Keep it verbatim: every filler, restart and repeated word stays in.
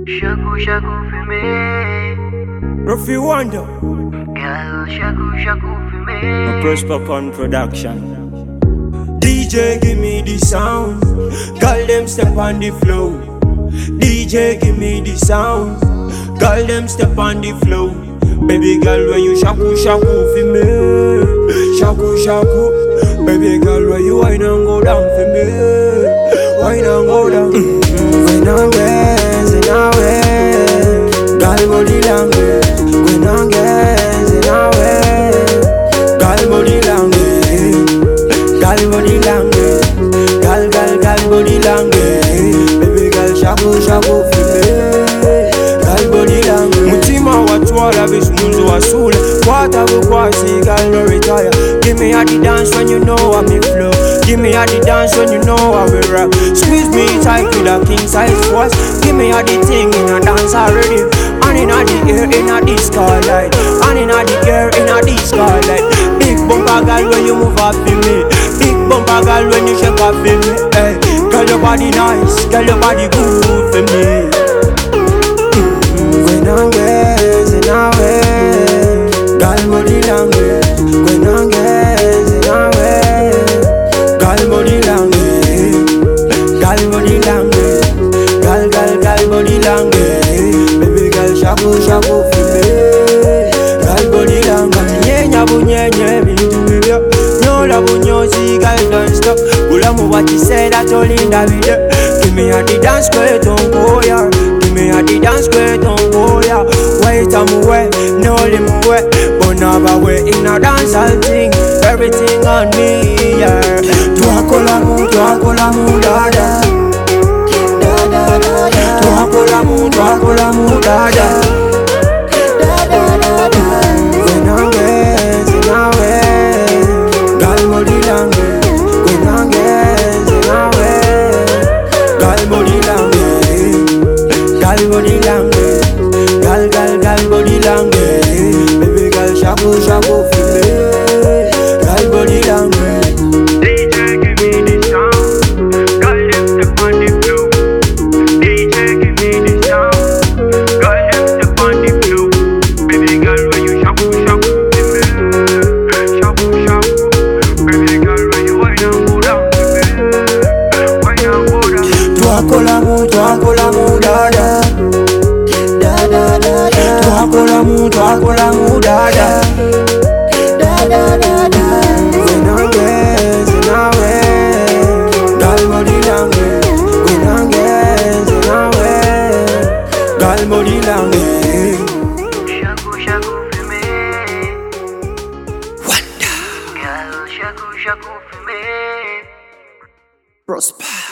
Shaku shaku for me. Ruffy Wonder. Girl, shaku shaku for me. A Prosper Pun production. D J give me the sound. Call them step on the flow. D J give me the sound. Call them step on the flow. Baby girl, when you shaku shaku for me. Shaku shaku. Baby girl, when you wine and go down for me. Wine and go down. When I'm dancing away, girl body language. When I'm dancing away, girl body language. Girl body language. Girl, girl, girl body language. Baby girl, shaku shaku for me. Girl body language. Mutima watwala bismunzu wasula. Kwata bukwasi, girl no retire. Give me a the dance when you know I'm in flow. Give me a the dance when you know I will rap. Squeeze me tight with a king size force. Give me a the thing in a dance already. And in a the air, in a the skylight. And in a the air, in a the skylight. Big bumper girl when you move up for me. Big bumper girl when you shake up for me. Hey, girl your body nice, girl your body good for me. When I'm gazing away, girl body language. When I'm gazing away, girl body language. Girl body language. Girl, girl, girl body language. Baby girl shaku shaku for me. Girl body language. Nyenya bunyenye bintu bibyo. Nyola bunyozi girl don't stop. Ulamu what you said I told in that video. Give me a the dance square don't go ya. Give me a the dance square don't go ya. Wait I'm away, no lim away. But now I way in a dance all thing. Everything on me, yeah. Tuakola mu, tuakola mu, dada. Tuakola mu, tuakola mu, dada. When I'm gazing away, girl body language. When I'm gazing away, girl body language. Girl body language. Girl, girl, girl body language. Baby girl shaku shaku for me. Girl body language. D J give me the sound. Girl them step on the flow. D J give me the sound. Girl them step on the flow. Baby girl when you shaku shaku for me. Shaku shaku. Baby girl when you wine and go down for me. Wine and go down. Tuakola mu, tuakola mu, dada. Tuakola mu, tuakola mu, dada. When I'm gazing away, girl body language. When I'm gazing away, girl body language. Shaku shaku for me. Wonder. Girl shaku shaku for me. Prosper.